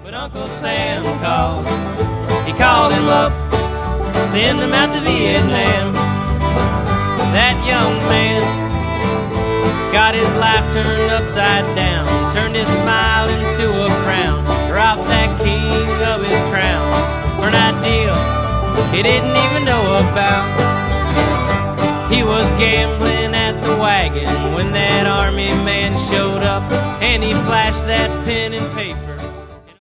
But Uncle Sam called. He called him up, send him out to Vietnam. That young man got his life turned upside down, turned his smile into a frown, robbed that king of his crown for an ideal he didn't even know about. He was gambling at the wagon when that army man showed up, and he flashed that pen and paper